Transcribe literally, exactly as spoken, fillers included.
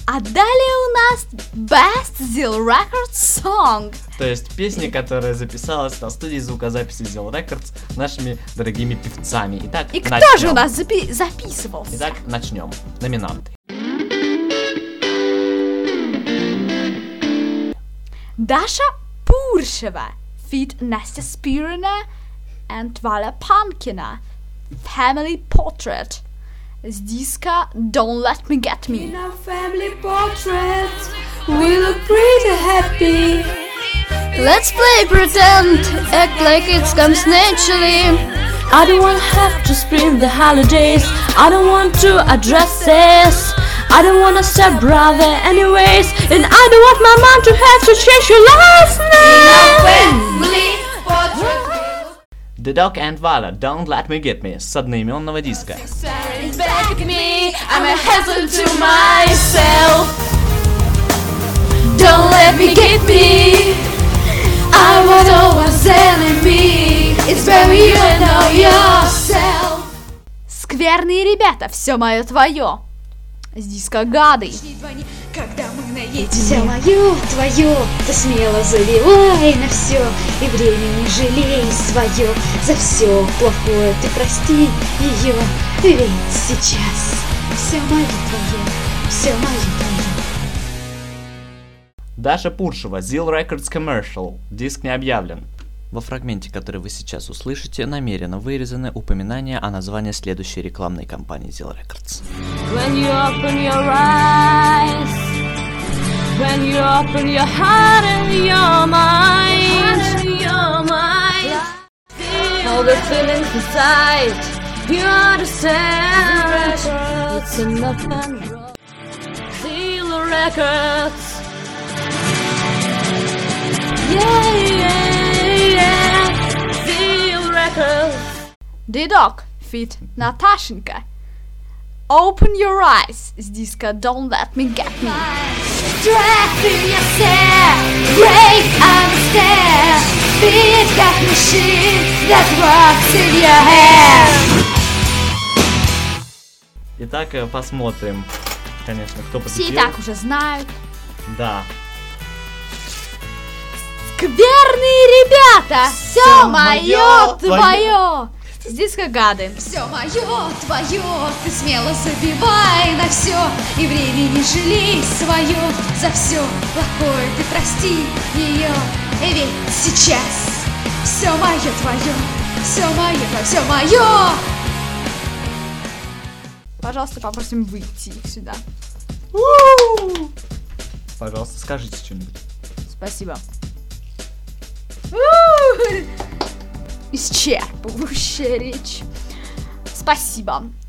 А далее у нас Best Zil Records Song. То есть песня, которая записалась на студии звукозаписи Zil Records нашими дорогими певцами. Итак, И кто начнем. же у нас запи- записывался? Итак, начнем. Номинанты. Dasha Pursheva feat. Nastya Spirina and Vala Pankina. Family Portrait. С диска Don't Let Me Get Me. In our family portrait, we look pretty happy. Let's play pretend, act like it comes naturally. I don't want to have to spend the holidays. I don't want to address this. I don't want to step brother anyways. And I don't want my mom to have to change your last name. The Dog and Vala, Don't Let Me Get Me с одноименного диска. Back at me, I'm a husband to myself. Don't let me get me. I was always enemy. It's where you know yourself. Скверные ребята, все мое твое. С диска Гады. Когда мы наедем. Все мое, твое, ты смело заливай на все. И время не жалей свое. За все плохое ты прости ее. Ведь сейчас все мое твое, все мое твое. Даша Пуршева, Zil Records Commercial. Диск не объявлен. Во фрагменте, который вы сейчас услышите, намеренно вырезаны упоминания о названии следующей рекламной кампании Zil Records. When you open your eyes, when you open your heart and your mind, and your mind, all the feelings inside, you understand. It's enough and wrong. Zil Records. Yeah, yeah, yeah. Zil Records. The Dog feat. Natashenka. Open Your Eyes с диска Don't Let Me Get Me. Draft in yourself, break understand. Beat that machine that works in your head. Итак, э, посмотрим, конечно, кто Все и победил. так уже знают. Да. Скверные ребята, все Всё мое моё, твое. С диска Гады. Все мое, твое, ты смело забивай на все. И время не жалей свое. За все плохое ты прости ее. И ведь сейчас все мое, твое, все мое, твое, все мое. Пожалуйста, попросим выйти сюда. Пожалуйста, скажите что-нибудь. Спасибо. Исчерпывающая речь. Спасибо.